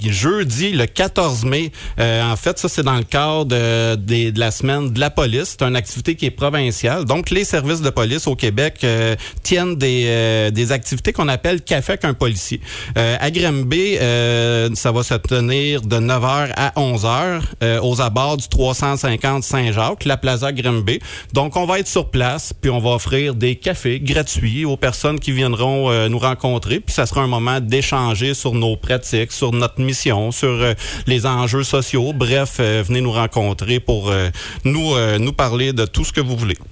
jeudi, le 14 mai. En fait, ça, c'est dans le cadre de la semaine de la police. C'est une activité qui est provinciale. Donc, les services de police au Québec tiennent des activités qu'on appelle Café avec un policier. À Granby, ça va se tenir de 9h à 11h aux abords du 350 Saint-Jacques, la Plaza Granby. Donc, on va être sur place, puis on va offrir des cafés gratuits aux personnes qui viendront nous rencontrer. Puis, ça sera un moment d'échanger sur nos pratiques, sur notre mission, sur les enjeux sociaux. Bref, venez nous rencontrer pour nous parler de tout ce que vous voulez.